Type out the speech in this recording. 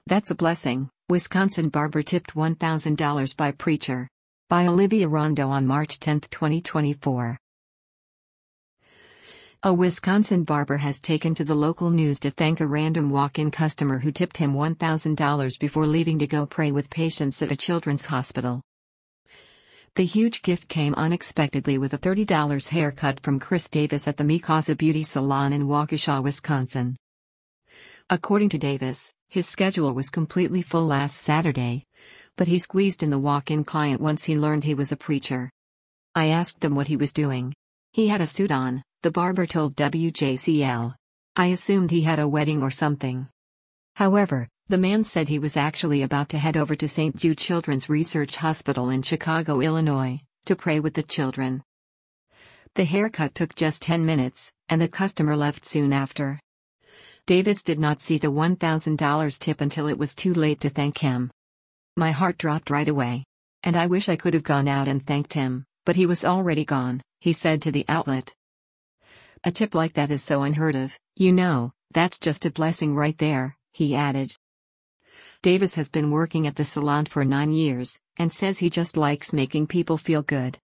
That's a blessing. Wisconsin barber tipped $1,000 by preacher. By Olivia Rondo on March 10, 2024. A Wisconsin barber has taken to the local news to thank a random walk-in customer who tipped him $1,000 before leaving to go pray with patients at a children's hospital. The huge gift came unexpectedly with a $30 haircut from Chris Davis at the Mikasa Beauty Salon in Waukesha, Wisconsin. According to Davis, his schedule was completely full last Saturday, but he squeezed in the walk-in client once he learned he was a preacher. I asked him what he was doing. He had a suit on, the barber told WJCL. I assumed he had a wedding or something. However, the man said he was actually about to head over to St. Jude Children's Research Hospital in Chicago, Illinois, to pray with the children. The haircut took just 10 minutes, and the customer left soon after. Davis did not see the $1,000 tip until it was too late to thank him. My heart dropped right away. And I wish I could have gone out and thanked him, but he was already gone, he said to the outlet. A tip like that is so unheard of, that's just a blessing right there, he added. Davis has been working at the salon for 9 years, and says he just likes making people feel good.